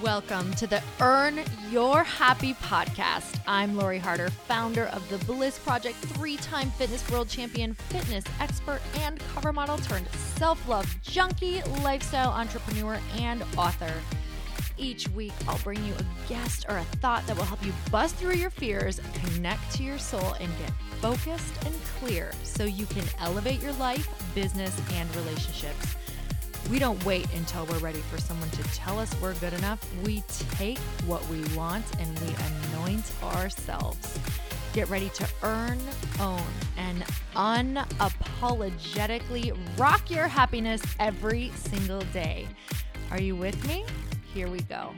Welcome to the Earn Your Happy podcast. I'm Lori Harder, founder of The Bliss Project, 3-time fitness world champion, fitness expert, and cover model turned self-love junkie, lifestyle entrepreneur, and author. Each week, I'll bring you a guest or a thought that will help you bust through your fears, connect to your soul, and get focused and clear so you can elevate your life, business, and relationships. We don't wait until we're ready for someone to tell us we're good enough. We take what we want and we anoint ourselves. Get ready to earn, own, and unapologetically rock your happiness every single day. Are you with me? Here we go.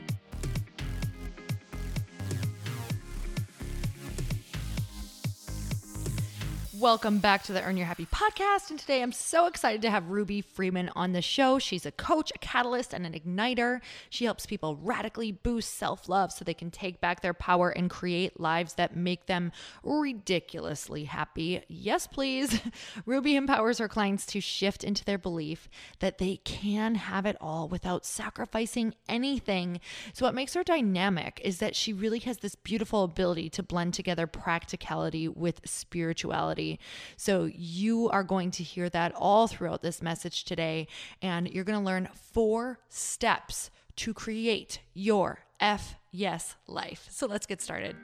Welcome back to the Earn Your Happy podcast. And today I'm so excited to have Ruby Freeman on the show. She's a coach, a catalyst, and an igniter. She helps people radically boost self-love so they can take back their power and create lives that make them ridiculously happy. Yes, please. Ruby empowers her clients to shift into their belief that they can have it all without sacrificing anything. So what makes her dynamic is that she really has this beautiful ability to blend together practicality with spirituality. So you are going to hear that all throughout this message today, and you're going to learn 4 steps to create your F-Yes life. So let's get started.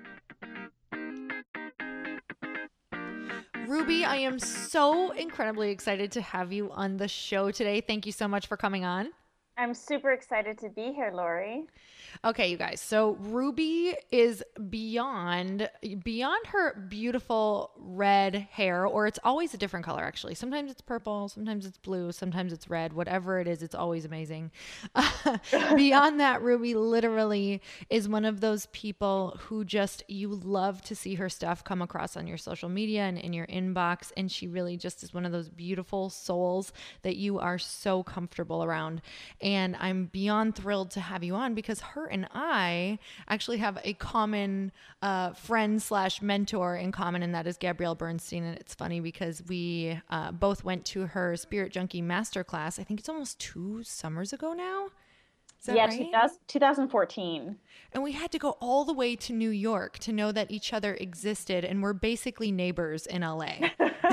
Ruby, I am so incredibly excited to have you on the show today. Thank you so much for coming on. I'm super excited to be here, Lori. Okay, you guys. So Ruby is beyond her beautiful red hair, or it's always a different color, actually. Sometimes it's purple, sometimes it's blue, sometimes it's red. Whatever it is, it's always amazing. Beyond that, Ruby literally is one of those people who you love to see her stuff come across on your social media and in your inbox. And she really just is one of those beautiful souls that you are so comfortable around. And I'm beyond thrilled to have you on because her and I actually have a common friend/mentor in common, and that is Gabrielle Bernstein. And it's funny because we both went to her Spirit Junkie Masterclass. I think it's almost 2 summers ago now. Is that right? 2014. And we had to go all the way to New York to know that each other existed, and we're basically neighbors in LA.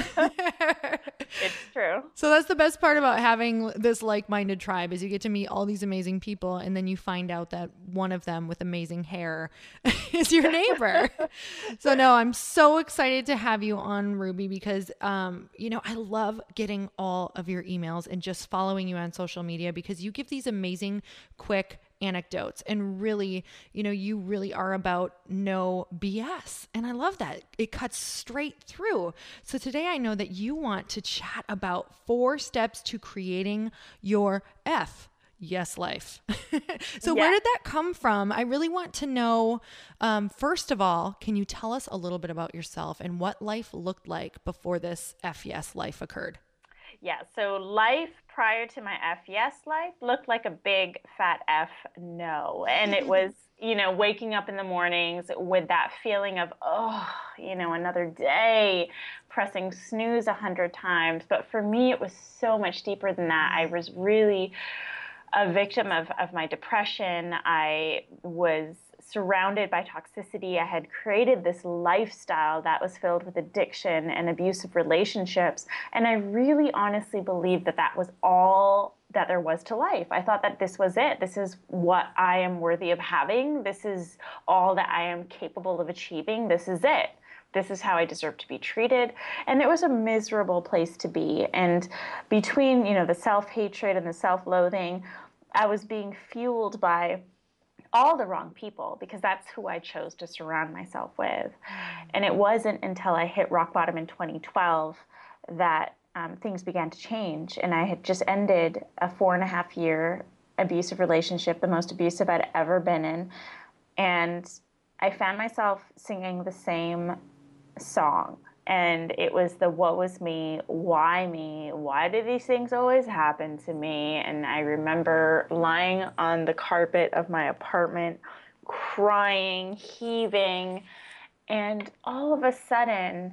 It's true. So that's the best part about having this like-minded tribe is you get to meet all these amazing people, and then you find out that one of them with amazing hair is your neighbor. So no, I'm so excited to have you on, Ruby, because I love getting all of your emails and just following you on social media because you give these amazing, quick anecdotes, and really, you really are about no BS. And I love that. It cuts straight through. So today I know that you want to chat about 4 steps to creating your Yes life. So Where did that come from? I really want to know, first of all, can you tell us a little bit about yourself and what life looked like before this Yes life occurred? Yeah, so life prior to my Yes life looked like a big fat F no. And it was, waking up in the mornings with that feeling of, another day, pressing snooze 100 times. But for me, it was so much deeper than that. I was really a victim of my depression. I was surrounded by toxicity. I had created this lifestyle that was filled with addiction and abusive relationships. And I really honestly believed that was all that there was to life. I thought that this was it. This is what I am worthy of having. This is all that I am capable of achieving. This is it. This is how I deserve to be treated. And it was a miserable place to be. And between, the self-hatred and the self-loathing, I was being fueled by all the wrong people because that's who I chose to surround myself with. And it wasn't until I hit rock bottom in 2012 that things began to change. And I had just ended a 4.5-year abusive relationship, the most abusive I'd ever been in. And I found myself singing the same song. And it was the what was me? Why do these things always happen to me? And I remember lying on the carpet of my apartment, crying, heaving, and all of a sudden,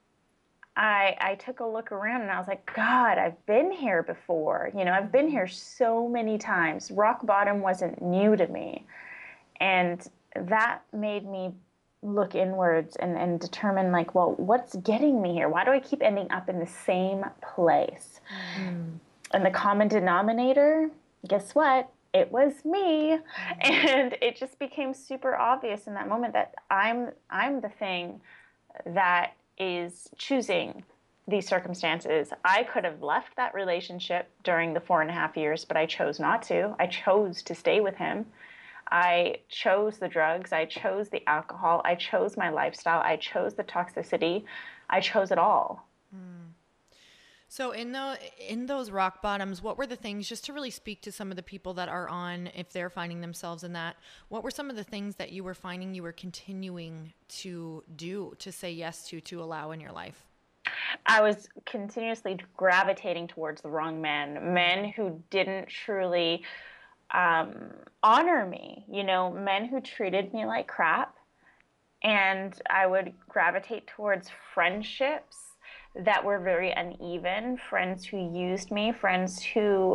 I took a look around and I was like, God, I've been here before. I've been here so many times. Rock bottom wasn't new to me. And that made me look inwards and determine, like, well, what's getting me here? Why do I keep ending up in the same place? And the common denominator, guess what? It was me. And it just became super obvious in that moment that I'm the thing that is choosing these circumstances. I could have left that relationship during the 4.5 years, but I chose not to. I chose to stay with him. I chose the drugs. I chose the alcohol. I chose my lifestyle. I chose the toxicity. I chose it all. So in those rock bottoms, what were the things, just to really speak to some of the people that are on, if they're finding themselves in that, what were some of the things that you were finding you were continuing to do, to say yes to allow in your life? I was continuously gravitating towards the wrong men who didn't truly honor me, men who treated me like crap. And I would gravitate towards friendships that were very uneven, friends who used me, friends who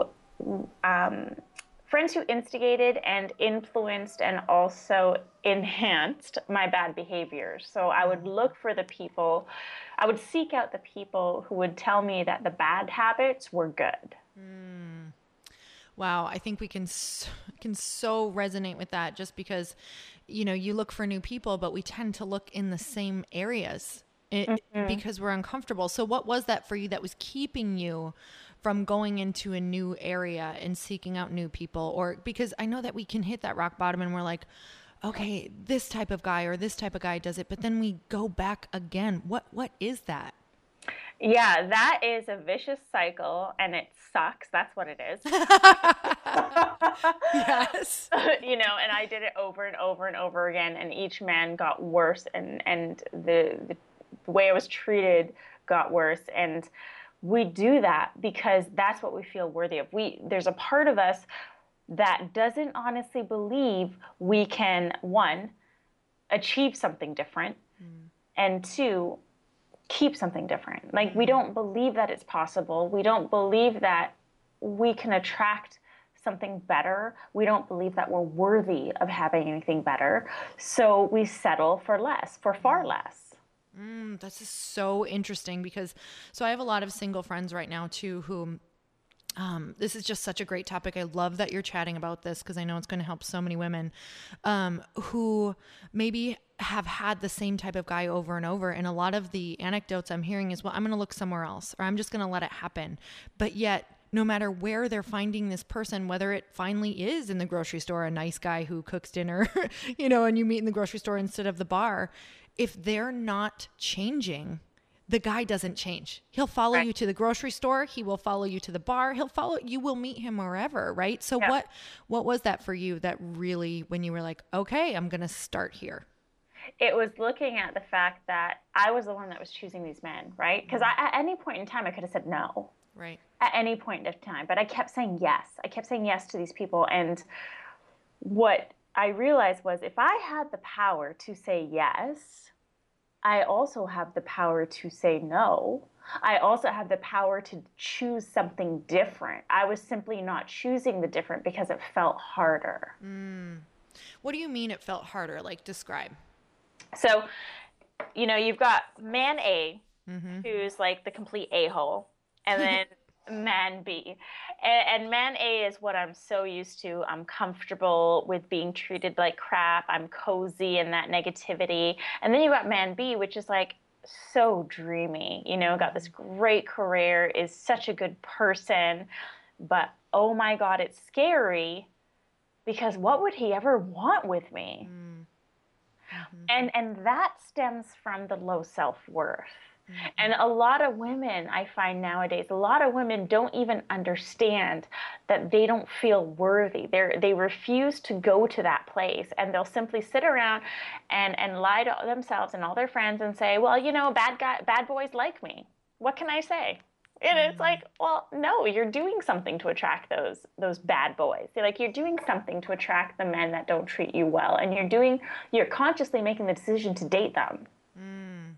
instigated and influenced and also enhanced my bad behaviors. So I would look for the people, I would seek out the people who would tell me that the bad habits were good. Wow, I think we can so resonate with that, just because, you look for new people, but we tend to look in the same areas because we're uncomfortable. So what was that for you that was keeping you from going into a new area and seeking out new people? Or because I know that we can hit that rock bottom and we're like, okay, this type of guy or this type of guy does it, but then we go back again. What is that? Yeah, that is a vicious cycle, and it sucks. That's what it is. Yes. And I did it over and over and over again, and each man got worse, and the way I was treated got worse. And we do that because that's what we feel worthy of. There's a part of us that doesn't honestly believe we can, one, achieve something different, and two, keep something different. Like, we don't believe that it's possible. We don't believe that we can attract something better. We don't believe that we're worthy of having anything better. So we settle for less, for far less. That's just so interesting because, so I have a lot of single friends right now too, who, this is just such a great topic. I love that you're chatting about this because I know it's going to help so many women, who maybe have had the same type of guy over and over. And a lot of the anecdotes I'm hearing is, well, I'm going to look somewhere else, or I'm just going to let it happen. But yet, no matter where they're finding this person, whether it finally is in the grocery store, a nice guy who cooks dinner, and you meet in the grocery store instead of the bar, if they're not changing, the guy doesn't change. He'll follow you to the grocery store. He will follow you to the bar. You will meet him wherever. Right. So Yeah. what was that for you that really, when you were like, okay, I'm going to start here? It was looking at the fact that I was the one that was choosing these men, right? Because at any point in time, I could have said no. Right. At any point of time. But I kept saying yes. I kept saying yes to these people. And what I realized was, if I had the power to say yes, I also have the power to say no. I also have the power to choose something different. I was simply not choosing the different because it felt harder. What do you mean it felt harder? Like, describe. So, you've got man A, who's like the complete a-hole, and then man B. And man A is what I'm so used to. I'm comfortable with being treated like crap. I'm cozy in that negativity. And then you got man B, which is like so dreamy, got this great career, is such a good person. But oh my God, it's scary because what would he ever want with me? And that stems from the low self-worth. And a lot of women, I find nowadays, a lot of women don't even understand that they don't feel worthy. They refuse to go to that place, and they'll simply sit around and lie to themselves and all their friends and say, well, bad boys like me. What can I say? And it's like, well, no, you're doing something to attract those bad boys. You're doing something to attract the men that don't treat you well, and you're consciously making the decision to date them.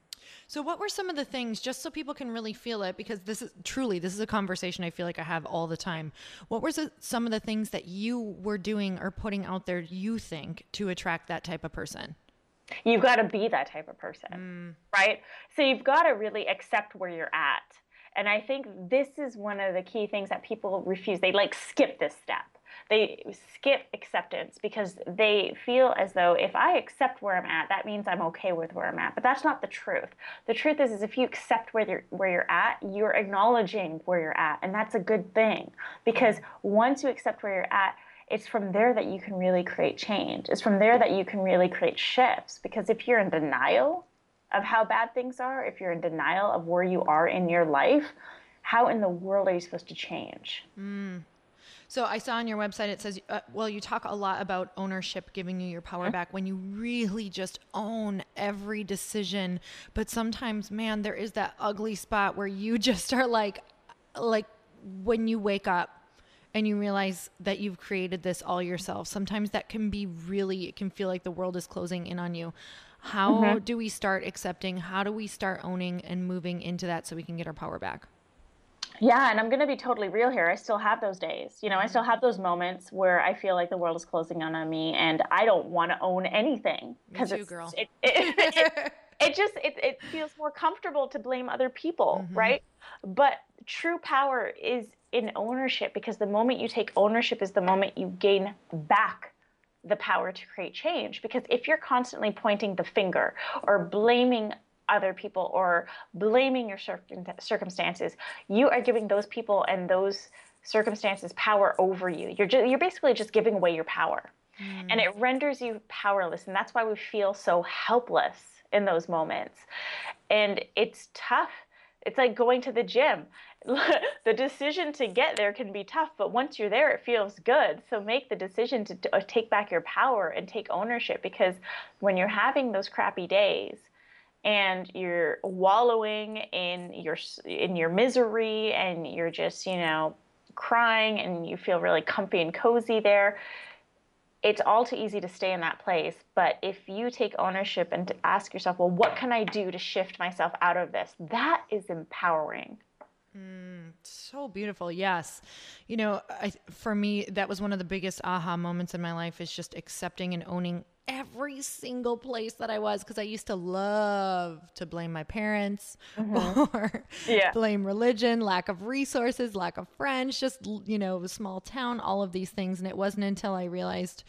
So what were some of the things, just so people can really feel it, because this is a conversation I feel like I have all the time. What were some of the things that you were doing or putting out there, you think, to attract that type of person? You've got to be that type of person, right? So you've got to really accept where you're at. And I think this is one of the key things that people refuse. They like skip this step. They skip acceptance because they feel as though if I accept where I'm at, that means I'm okay with where I'm at. But that's not the truth. The truth is if you accept where you're at, you're acknowledging where you're at, and that's a good thing. Because once you accept where you're at, it's from there that you can really create change. It's from there that you can really create shifts. Because if you're in denial of how bad things are, if you're in denial of where you are in your life, how in the world are you supposed to change? So I saw on your website, it says, you talk a lot about ownership, giving you your power back when you really just own every decision. But sometimes, man, there is that ugly spot where you just are like when you wake up and you realize that you've created this all yourself. Sometimes that can be it can feel like the world is closing in on you. How do we start accepting? How do we start owning and moving into that so we can get our power back? Yeah, and I'm going to be totally real here. I still have those days. I still have those moments where I feel like the world is closing in on me and I don't want to own anything because girl. it feels more comfortable to blame other people, right? But true power is in ownership, because the moment you take ownership is the moment you gain back the power to create change. Because if you're constantly pointing the finger or blaming other people or blaming your circumstances, you are giving those people and those circumstances power over you. You're basically just giving away your power. And it renders you powerless. And that's why we feel so helpless in those moments. And it's tough. It's like going to the gym. The decision to get there can be tough, but once you're there, it feels good. So make the decision to take back your power and take ownership, because when you're having those crappy days and you're wallowing in your misery and you're just, crying and you feel really comfy and cozy there, it's all too easy to stay in that place. But if you take ownership and to ask yourself, well, what can I do to shift myself out of this? That is empowering. So beautiful. Yes. For me, that was one of the biggest aha moments in my life, is just accepting and owning every single place that I was. Cause I used to love to blame my parents or blame religion, lack of resources, lack of friends, just, small town, all of these things. And it wasn't until I realized,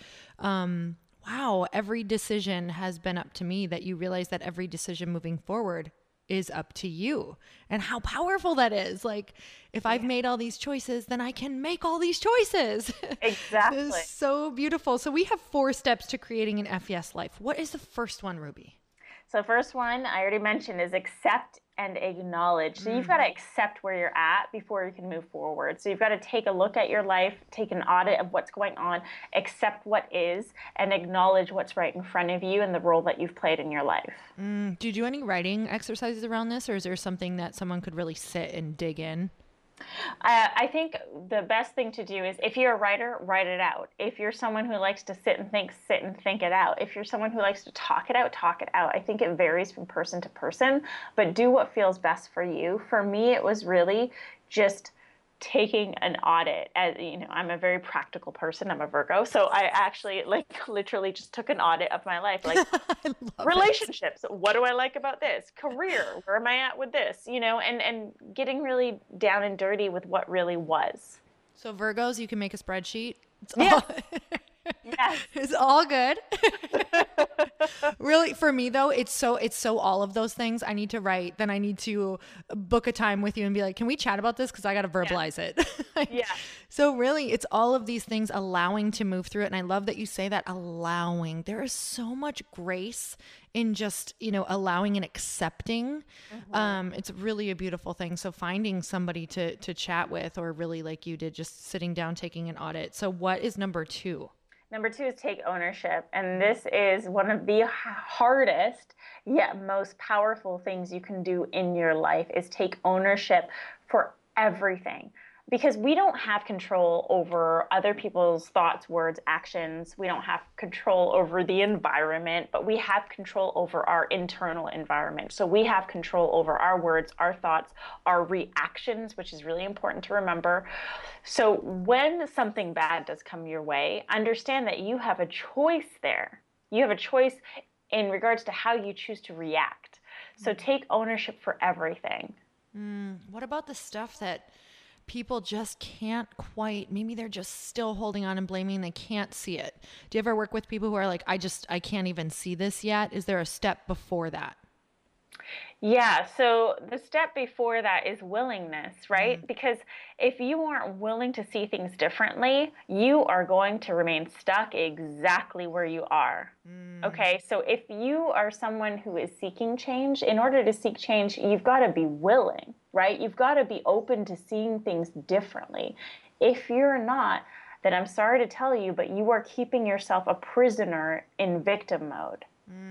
wow, every decision has been up to me, that you realize that every decision moving forward is up to you, and how powerful that is. Like, if I've made all these choices, then I can make all these choices. Exactly. It is so beautiful. So we have 4 steps to creating an FES life. What is the first one, Ruby? So first one I already mentioned is accept and acknowledge. So you've got to accept where you're at before you can move forward. So you've got to take a look at your life, take an audit of what's going on, accept what is, and acknowledge what's right in front of you and the role that you've played in your life. Do you do any writing exercises around this, or is there something that someone could really sit and dig in? I think the best thing to do is, if you're a writer, write it out. If you're someone who likes to sit and think it out. If you're someone who likes to talk it out, talk it out. I think it varies from person to person, but do what feels best for you. For me, it was really just taking an audit. As I'm a very practical person. I'm a Virgo, so I actually literally just took an audit of my life, like relationships. What do I like about this? Career, where am I at with this? And getting really down and dirty with what really was. So Virgos, you can make a spreadsheet. Yes. It's all good. Really, for me though, it's so all of those things. I need to write, then I need to book a time with you and be like, can we chat about this? Because I got to verbalize it. Yeah. So really, it's all of these things, allowing to move through it. And I love that you say that, allowing. There is so much grace in just, allowing and accepting. It's really a beautiful thing. So finding somebody to chat with, or really like you did, just sitting down, taking an audit. So what is number 2? Number 2 is take ownership. And this is one of the hardest yet most powerful things you can do in your life, is take ownership for everything. because we don't have control over other people's thoughts, words, actions. We don't have control over the environment, but we have control over our internal environment. So we have control over our words, our thoughts, our reactions, which is really important to remember. So when something bad does come your way, understand that you have a choice there. You have a choice in regards to how you choose to react. So take ownership for everything. What about the stuff that people just can't quite, maybe they're just still holding on and blaming, they can't see it? Do you ever work with people who are like, I can't even see this yet? Is there a step before that? Yeah, so the step before that is willingness, right? Because if you aren't willing to see things differently, you are going to remain stuck exactly where you are. Okay, so if you are someone who is seeking change, in order to seek change, you've got to be willing, right? You've got to be open to seeing things differently. If you're not, then I'm sorry to tell you, but you are keeping yourself a prisoner in victim mode.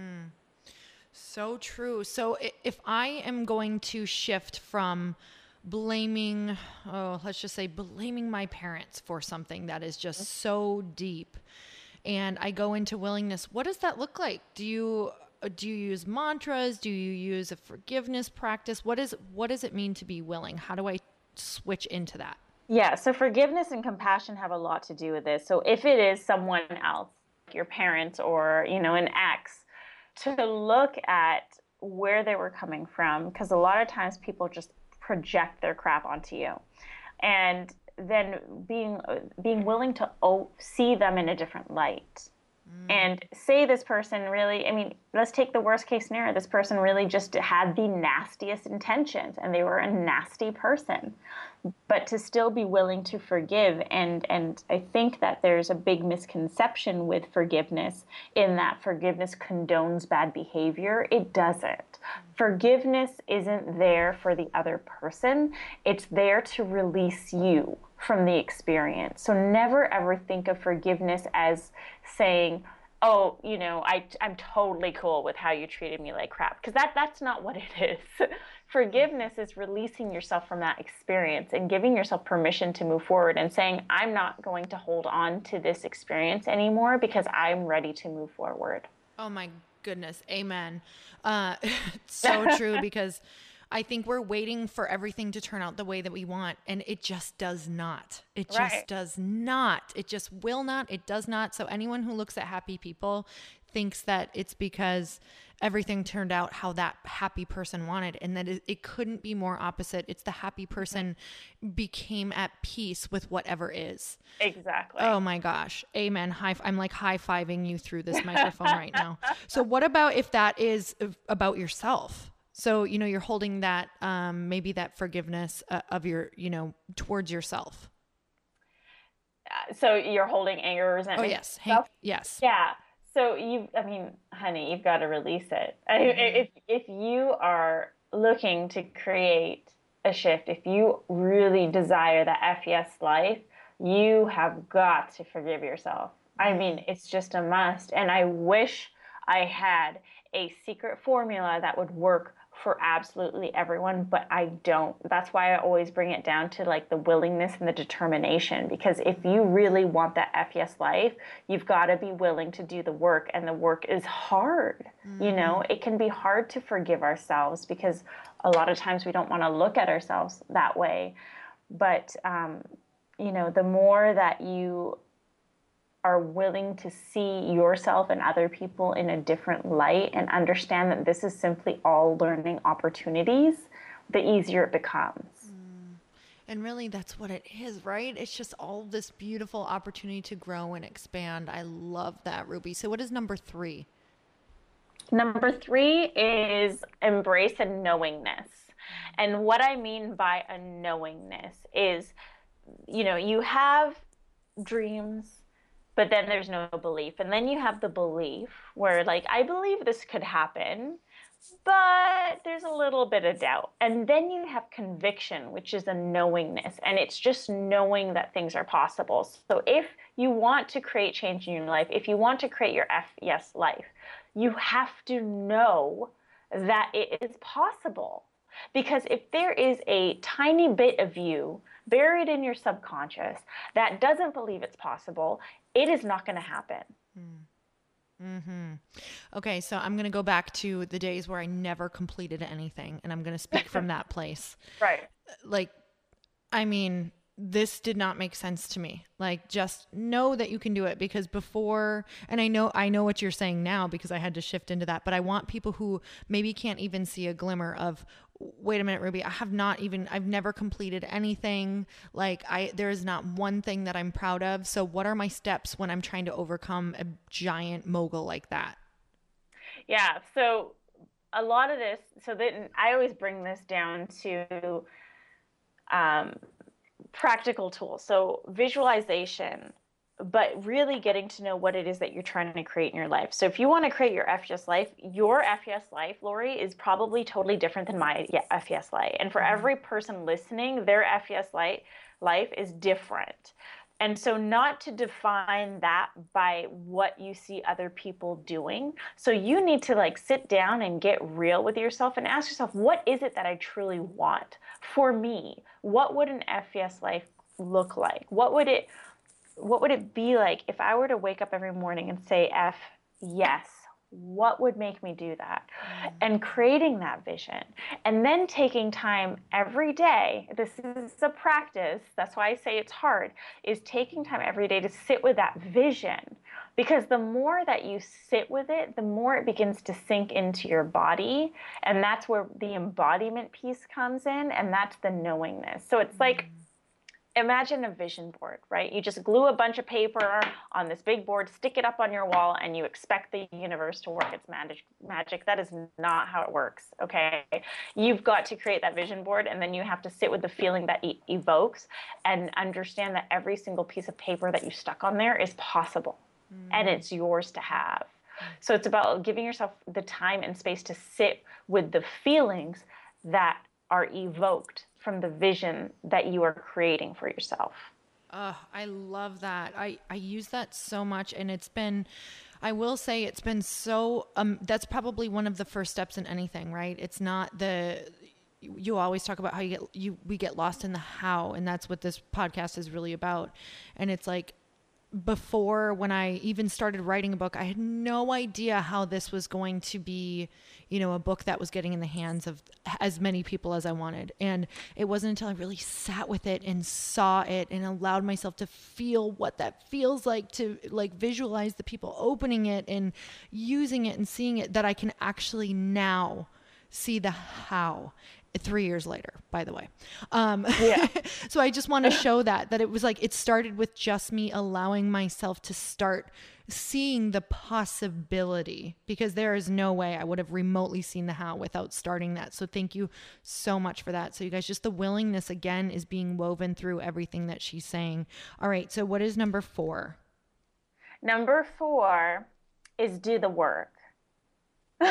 So true. So if I am going to shift from blaming, oh, let's just say blaming my parents for something that is just so deep, and I go into willingness, what does that look like? Do you use mantras? Do you use a forgiveness practice? What does it mean to be willing? How do I switch into that? Yeah, so forgiveness and compassion have a lot to do with this. So if it is someone else, like your parents or, an ex, to look at where they were coming from, because a lot of times people just project their crap onto you. And then being willing to see them in a different light. And say this person really, I mean, let's take the worst case scenario. This person really just had the nastiest intentions and they were a nasty person. But to still be willing to forgive, and I think that there's a big misconception with forgiveness, in that forgiveness condones bad behavior. It doesn't. Forgiveness isn't there for the other person. It's there to release you from the experience. So never ever think of forgiveness as saying, oh, I'm totally cool with how you treated me like crap. Because that's not what it is. Forgiveness is releasing yourself from that experience and giving yourself permission to move forward and saying, I'm not going to hold on to this experience anymore because I'm ready to move forward. Oh my goodness. Amen. It's so true, because I think we're waiting for everything to turn out the way that we want, and it just does not. It just Right. does not. It just will not. It does not. So anyone who looks at happy people thinks that it's because everything turned out how that happy person wanted, and that it couldn't be more opposite. It's the happy person became at peace with whatever is. Exactly. Oh my gosh. Amen. I'm like high-fiving you through this microphone right now. So what about if that is about yourself? So, you're holding that, maybe that forgiveness of your, towards yourself. So you're holding anger, Oh, resentment. yes. Stuff? Yes. Yeah. So honey, you've got to release it. Mm-hmm. If you are looking to create a shift, if you really desire the FES life, you have got to forgive yourself. I mean, it's just a must. And I wish I had a secret formula that would work for absolutely everyone, but I don't. That's why I always bring it down to like the willingness and the determination, because if you really want that FES life, you've got to be willing to do the work, and the work is hard. It can be hard to forgive ourselves because a lot of times we don't want to look at ourselves that way. But the more that you are willing to see yourself and other people in a different light and understand that this is simply all learning opportunities, the easier it becomes. And really, that's what it is, right? It's just all this beautiful opportunity to grow and expand. I love that, Ruby. So what is number 3? Number 3 is embrace a knowingness. And what I mean by a knowingness is, you have dreams, but then there's no belief. And then you have the belief where, like, I believe this could happen, but there's a little bit of doubt. And then you have conviction, which is a knowingness. And it's just knowing that things are possible. So if you want to create change in your life, if you want to create your FES life, you have to know that it is possible. Because if there is a tiny bit of you buried in your subconscious that doesn't believe it's possible, it is not going to happen. Mm-hmm. Okay, so I'm going to go back to the days where I never completed anything, and I'm going to speak from that place. Right. Like, I mean, this did not make sense to me. Like, just know that you can do it, because before, and I know what you're saying now because I had to shift into that, but I want people who maybe can't even see a glimmer of, wait a minute, Ruby, I've never completed anything. Like, there is not one thing that I'm proud of. So what are my steps when I'm trying to overcome a giant mogul like that? Yeah. So a lot of this, so then I always bring this down to um, practical tools. So visualization, but really getting to know what it is that you're trying to create in your life. So if you want to create your FES life, your FES life, Lori, is probably totally different than my FES life. And for every person listening, their FES life is different. And so not to define that by what you see other people doing. So you need to like sit down and get real with yourself and ask yourself, what is it that I truly want? For me, what would an FES life look like? What would it be like if I were to wake up every morning and say yes? What would make me do that? And creating that vision, and then taking time every day. This is a practice. That's why I say it's hard, is taking time every day to sit with that vision. Because the more that you sit with it, the more it begins to sink into your body. And that's where the embodiment piece comes in. And that's the knowingness. So it's like, imagine a vision board, right? You just glue a bunch of paper on this big board, stick it up on your wall, and you expect the universe to work its magic. That is not how it works, okay? You've got to create that vision board, and then you have to sit with the feeling that it evokes and understand that every single piece of paper that you stuck on there is possible, and it's yours to have. So it's about giving yourself the time and space to sit with the feelings that are evoked from the vision that you are creating for yourself. I love that. I use that so much, and I will say it's been so, that's probably one of the first steps in anything, right? It's not you always talk about how we get lost in the how, and that's what this podcast is really about. And it's like, before, when I even started writing a book, I had no idea how this was going to be, a book that was getting in the hands of as many people as I wanted. And it wasn't until I really sat with it and saw it and allowed myself to feel what that feels like, to like visualize the people opening it and using it and seeing it, that I can actually now see the how. 3 years later, by the way. Yeah. So I just want to show that it was like, it started with just me allowing myself to start seeing the possibility, because there is no way I would have remotely seen the how without starting that. So thank you so much for that. So you guys, just the willingness again is being woven through everything that she's saying. All right. So what is number 4? Number 4 is do the work. So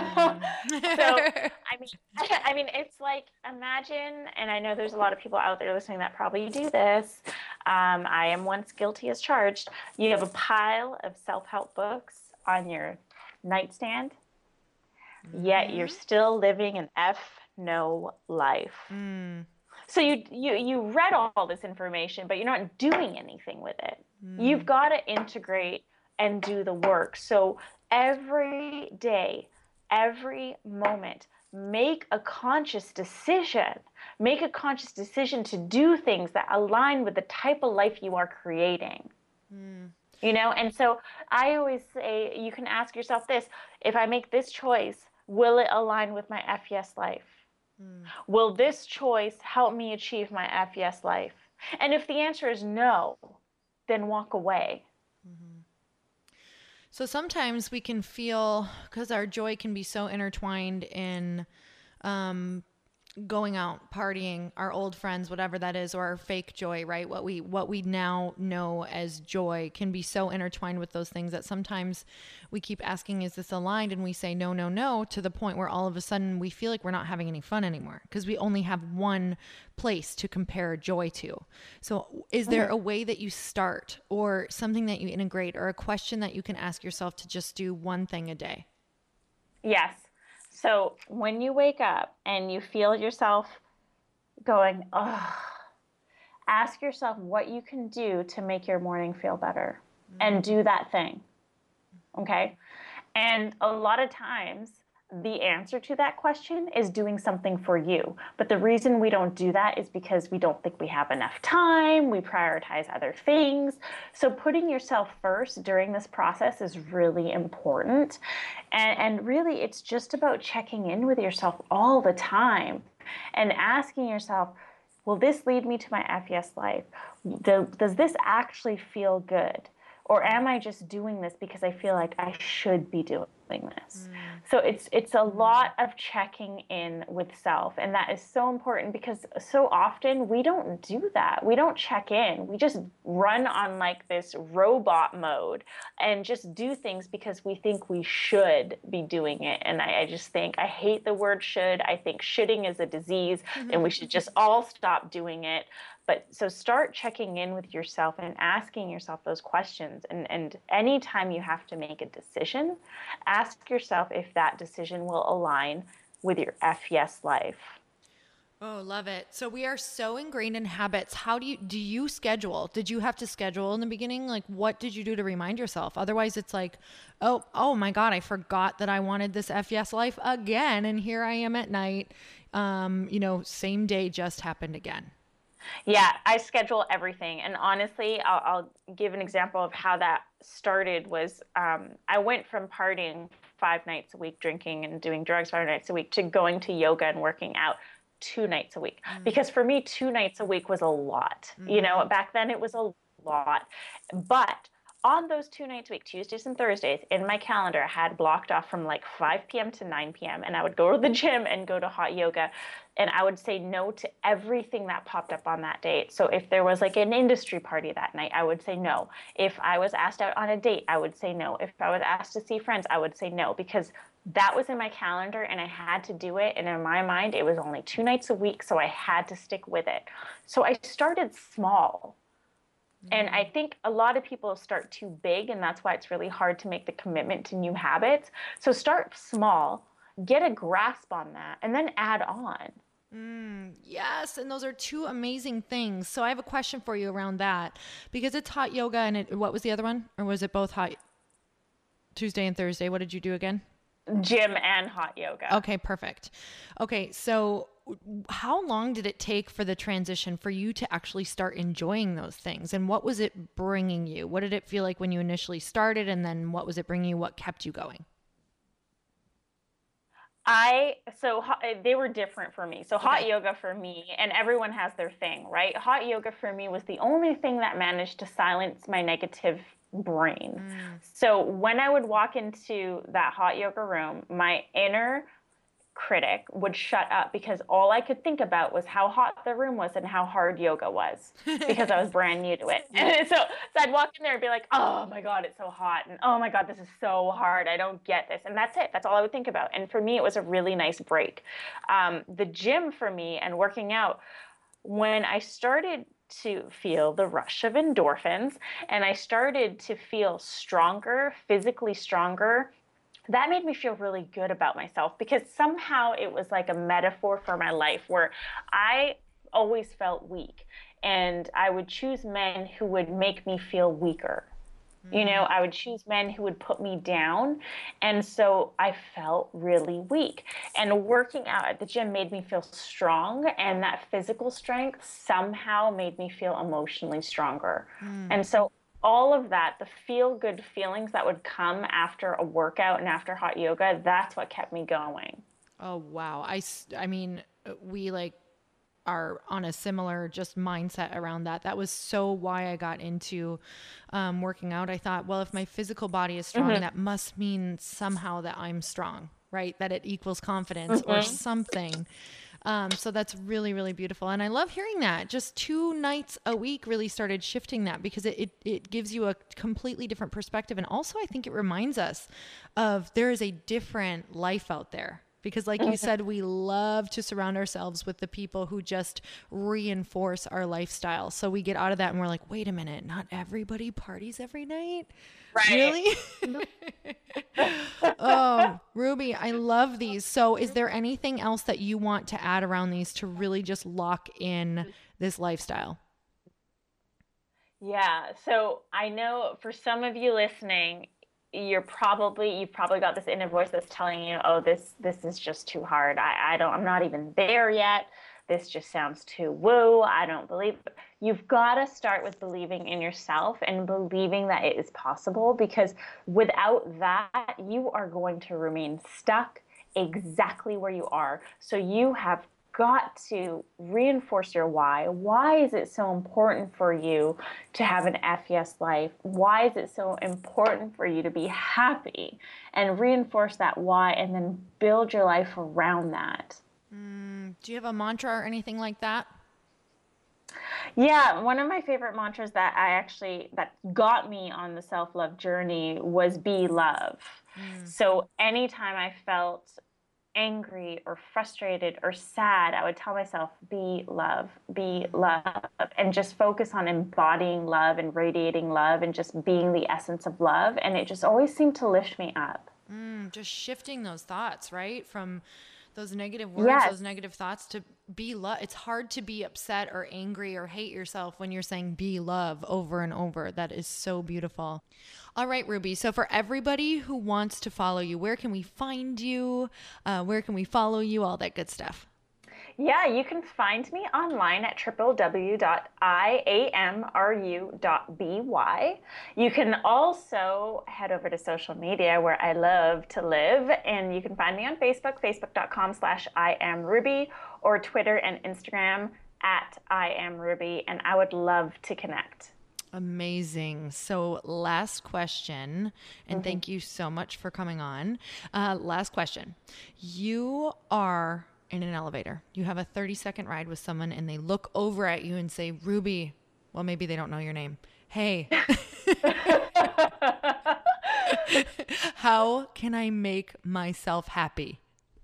I mean, it's like, imagine, and I know there's a lot of people out there listening that probably do this. I am once guilty as charged. You have a pile of self-help books on your nightstand, yet you're still living an no life. So you read all this information, but you're not doing anything with it. You've got to integrate and do the work. So every day, every moment, make a conscious decision. Make a conscious decision to do things that align with the type of life you are creating. And so I always say, you can ask yourself this: if I make this choice, will it align with my FES life? Will this choice help me achieve my FES life? And if the answer is no, then walk away. So sometimes we can feel, because our joy can be so intertwined in going out, partying, our old friends, whatever that is, or our fake joy, right? What we now know as joy can be so intertwined with those things that sometimes we keep asking, is this aligned? And we say no, no, no, to the point where all of a sudden we feel like we're not having any fun anymore because we only have one place to compare joy to. So is there a way that you start, or something that you integrate, or a question that you can ask yourself to just do one thing a day? Yes. So when you wake up and you feel yourself going, oh, ask yourself what you can do to make your morning feel better and do that thing. Okay. And a lot of times, the answer to that question is doing something for you. But the reason we don't do that is because we don't think we have enough time. We prioritize other things. So putting yourself first during this process is really important. And really, it's just about checking in with yourself all the time and asking yourself, will this lead me to my FES life? Does this actually feel good? Or am I just doing this because I feel like I should be doing this? So it's a lot of checking in with self. And that is so important because so often we don't do that. We don't check in. We just run on like this robot mode and just do things because we think we should be doing it. And I just think, I hate the word should. I think shoulding is a disease and we should just all stop doing it. But so start checking in with yourself and asking yourself those questions. And anytime you have to make a decision, ask yourself if that decision will align with your FES life. Oh, love it. So we are so ingrained in habits. How do you schedule? Did you have to schedule in the beginning? Like, what did you do to remind yourself? Otherwise it's like, oh my God, I forgot that I wanted this FES life again. And here I am at night. Same day just happened again. Yeah, I schedule everything. And honestly, I'll give an example of how that started was I went from partying 5 nights a week, drinking and doing drugs 5 nights a week, to going to yoga and working out 2 nights a week. Because for me, 2 nights a week was a lot. Back then it was a lot. But on those 2 nights a week, Tuesdays and Thursdays, in my calendar, I had blocked off from like 5 p.m. to 9 p.m. And I would go to the gym and go to hot yoga. And I would say no to everything that popped up on that date. So if there was like an industry party that night, I would say no. If I was asked out on a date, I would say no. If I was asked to see friends, I would say no, because that was in my calendar and I had to do it. And in my mind, it was only 2 nights a week. So I had to stick with it. So I started small. And I think a lot of people start too big, and that's why it's really hard to make the commitment to new habits. So start small, get a grasp on that, and then add on. Yes, and those are two amazing things. So I have a question for you around that, because it's hot yoga and what was the other one? Or was it both hot Tuesday and Thursday? What did you do again? Gym and hot yoga. Okay, perfect. Okay, so how long did it take for the transition for you to actually start enjoying those things? And what was it bringing you? What did it feel like when you initially started? And then what was it bringing you? What kept you going? They were different for me. So hot yoga for me, and everyone has their thing, right? Hot yoga for me was the only thing that managed to silence my negative brain. So when I would walk into that hot yoga room, my inner critic would shut up because all I could think about was how hot the room was and how hard yoga was because I was brand new to it. And so I'd walk in there and be like, oh my God, it's so hot. And oh my God, this is so hard. I don't get this. And that's it. That's all I would think about. And for me, it was a really nice break. The gym for me and working out, when I started to feel the rush of endorphins and I started to feel stronger, physically stronger, that made me feel really good about myself because somehow it was like a metaphor for my life where I always felt weak and I would choose men who would make me feel weaker. I would choose men who would put me down. And so I felt really weak. And working out at the gym made me feel strong. And that physical strength somehow made me feel emotionally stronger. And so all of that, the feel-good feelings that would come after a workout and after hot yoga, that's what kept me going. Oh, wow. I mean, we are on a similar just mindset around that. That was so why I got into working out. I thought, well, if my physical body is strong, that must mean somehow that I'm strong, right? That it equals confidence or something. So that's really, really beautiful. And I love hearing that. Just 2 nights a week really started shifting that because it gives you a completely different perspective. And also I think it reminds us of there is a different life out there. Because like you said, we love to surround ourselves with the people who just reinforce our lifestyle. So we get out of that and we're like, wait a minute, not everybody parties every night? Right. Really? Oh, Ruby, I love these. So is there anything else that you want to add around these to really just lock in this lifestyle? Yeah. So I know for some of you listening, you've probably got this inner voice that's telling you, oh, this is just too hard. I'm not even there yet. This just sounds too woo. I don't believe it. You've got to start with believing in yourself and believing that it is possible, because without that, you are going to remain stuck exactly where you are. So you have got to reinforce your why. Why is it so important for you to have an FES life? Why is it so important for you to be happy? And reinforce that why, and then build your life around that. Do you have a mantra or anything like that? Yeah, one of my favorite mantras that got me on the self-love journey was be love. So anytime I felt angry or frustrated or sad, I would tell myself, be love, and just focus on embodying love and radiating love and just being the essence of love. And it just always seemed to lift me up. Just shifting those thoughts, right? From those negative words, Yes. those negative thoughts to be love. It's hard to be upset or angry or hate yourself when you're saying be love over and over. That is so beautiful. All right, Ruby. So for everybody who wants to follow you, where can we find you? Where can we follow you? All that good stuff. Yeah, you can find me online at www.iamru.by. You can also head over to social media, where I love to live, and you can find me on Facebook, facebook.com/IamRuby, or Twitter and Instagram at IamRuby, and I would love to connect. Amazing. So last question, and thank you so much for coming on. Last question. You are in an elevator. You have a 30-second ride with someone and they look over at you and say, Ruby, well, maybe they don't know your name. Hey, how can I make myself happy?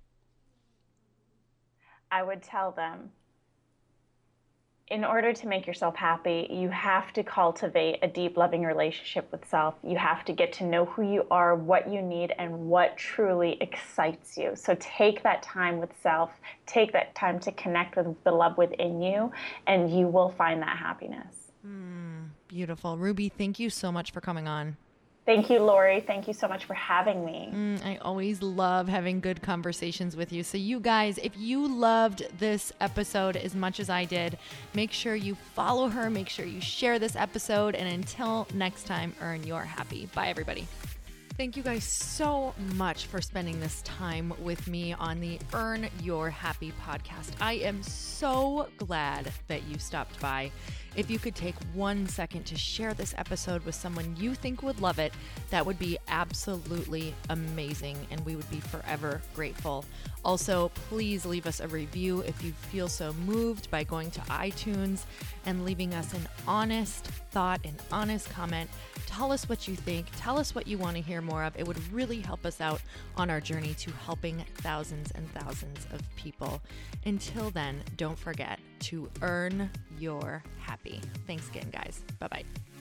I would tell them, in order to make yourself happy, you have to cultivate a deep, loving relationship with self. You have to get to know who you are, what you need, and what truly excites you. So take that time with self, take that time to connect with the love within you, and you will find that happiness. Beautiful. Ruby, thank you so much for coming on. Thank you, Lori. Thank you so much for having me. I always love having good conversations with you. So you guys, if you loved this episode as much as I did, make sure you follow her, make sure you share this episode, and until next time, earn your happy. Bye, everybody. Thank you guys so much for spending this time with me on the Earn Your Happy podcast. I am so glad that you stopped by. If you could take 1 second to share this episode with someone you think would love it, that would be absolutely amazing, and we would be forever grateful. Also, please leave us a review if you feel so moved by going to iTunes and leaving us an honest thought, an honest comment. Tell us what you think. Tell us what you want to hear more of. It would really help us out on our journey to helping thousands and thousands of people. Until then, don't forget to earn your happy. Thanks again, guys. Bye-bye.